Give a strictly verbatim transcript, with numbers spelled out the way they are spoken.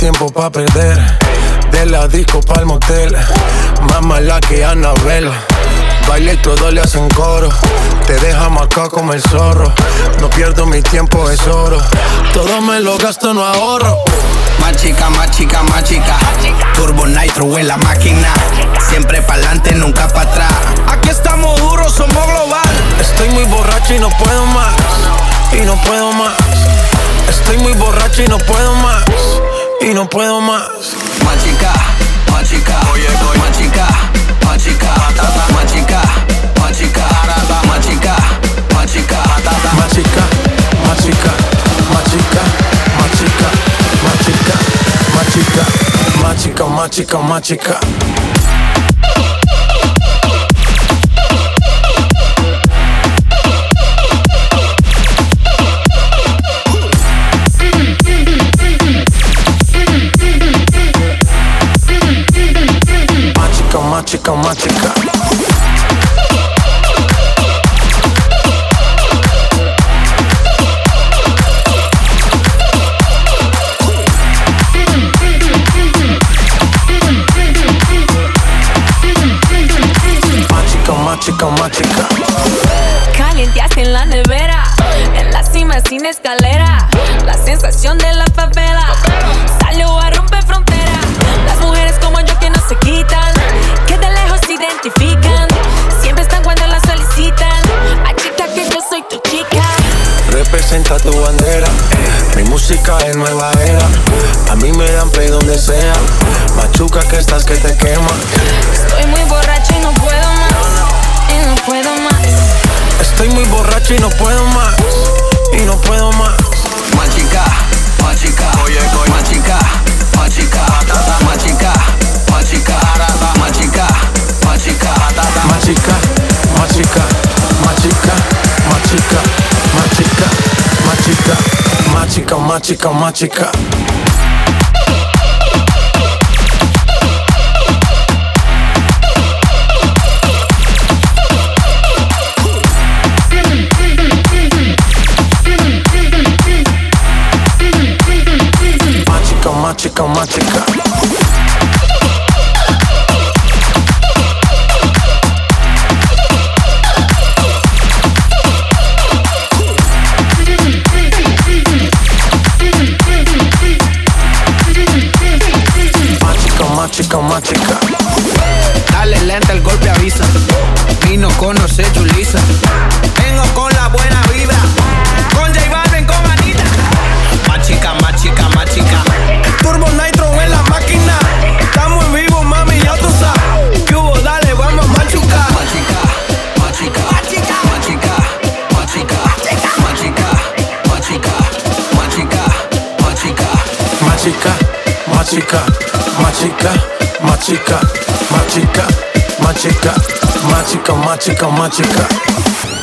tiempo pa' perder. De la disco pa'l motel, más mala que Annabelle. Baila y todo le hacen coro, te deja marcado como el zorro. No pierdo mi tiempo, es oro, todo me lo gasto, no ahorro. Más chica, más chica, más chica. Turbo Nitro en la máquina. Siempre pa'lante, nunca pa' atrás. Aquí estamos duros, somos global. Estoy muy borracho y no puedo más, y no puedo más. Estoy muy borracho y no puedo más, y no puedo más. Más chica, más chica. Oye, oye. Más chica, más chica. Más chica, más chica. Más chica, más chica. Más chica, más chica, más chica, más chica, más chica, más chica, más chica, más chica, más chica. Más chica, más chica. Más chica, más chica. Calienteaste en la nevera, en la cima sin escalera. La sensación de la favela salió a romper frontera. Las mujeres como yo que no se quitan, que de lejos se identifican, siempre están cuando la solicitan. Ay, chica, que yo soy tu chica. Representa tu bandera, mi música es nueva era. A mí me dan play donde sea. Machuca que estás que te quema. Estoy muy borracho y no puedo más, y no puedo más. Estoy muy borracho y no puedo más, y no puedo más. Más chica, más chica. Oye, oye. Más chica, más chica. Más chica, más chica. Más chica, más chica. Más chica, más chica, más chica, más chica, más chica, más chica, más chica, más chica, más chica. Más chica, más chica. Más chica, más chica. Dale lenta, el golpe avisa. Vino conoce Julissa. Vengo con la buena vibra. Con J Balvin, con Anita. Más chica, más chica, más chica. Turbo Nitro en la máquina. Estamos en vivo, mami, ya tú sabes. ¿Qué hubo? Dale, vamos a machucar. Más chica, más chica, más chica, más chica, más chica, más chica, más chica, más chica, más chica, más chica, más chica, más chica, más chica, más chica, más chica, más chica, más chica, más chica.